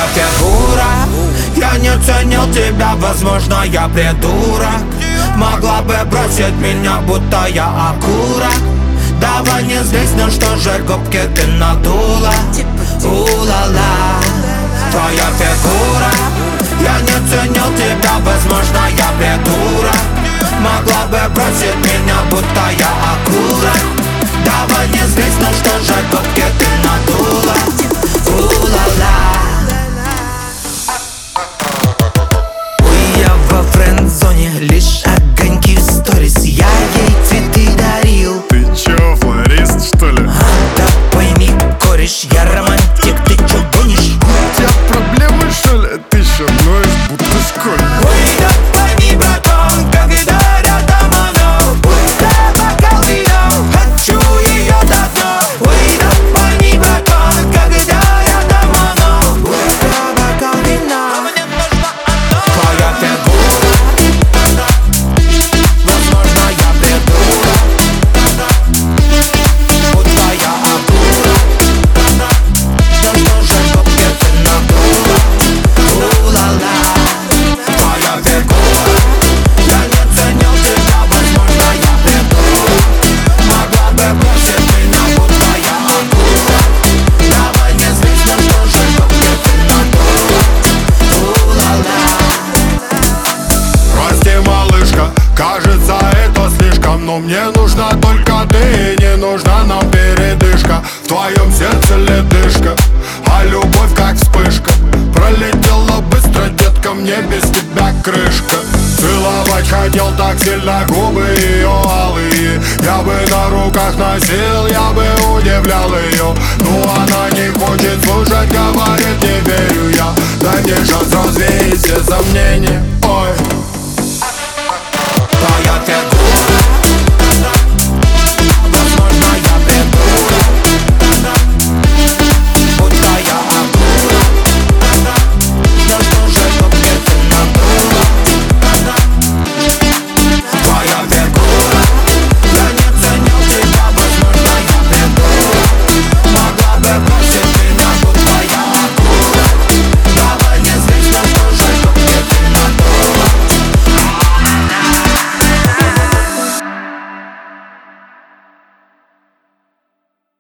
фигура. Я не ценил тебя, возможно, я придурок. Могла бы бросить меня, будто я окурок. Давай не здесь, ну что же, губки ты надула. У-ла-ла, твоя фигура. Я не ценил тебя, возможно, я придурок. Могла бы бросить меня, будто я окурок. Давай не здесь, ну что же, губки ты надула. У-ла-ла. Ой, я во френд-зоне, лишь огоньки в сторис. Я ей цветы дарил. Ты чё, флорист, что ли? Да пойми, кореш, я романтик, ты чё гонишь? У тебя проблемы, что ли? Ты ещё ноешь, будто школьник. Ой, да пойми, братан, когда рядом оно. Будто бокал вина, хочу её до дна. Ой, да пойми, братан, когда рядом оно. Будто бокал вина, твоя фигура. Возможно, я придурок. Будто я окурок. Да что же, губки ты надула. У-ла-ла, твоя фигура. Я не ценил тебя, возможно, я придурок. Могла бы бросить меня, будто я окурок. Давай не злись, ну что же, губки ты надула. У-ла-ла. Прости, малышка, кажется, это слишком. Но мне нужна только ты, и не нужна нам передышка. В твоем сердце ледышка, а любовь как вспышка. Пролетела быстро, детка, мне без тебя крышка. Целовать хотел так сильно губы ее алые. Я бы на руках носил, я бы удивлял ее. Но она не хочет слушать, говорит, не верю я. Дай мне шанс развеять все сомнения.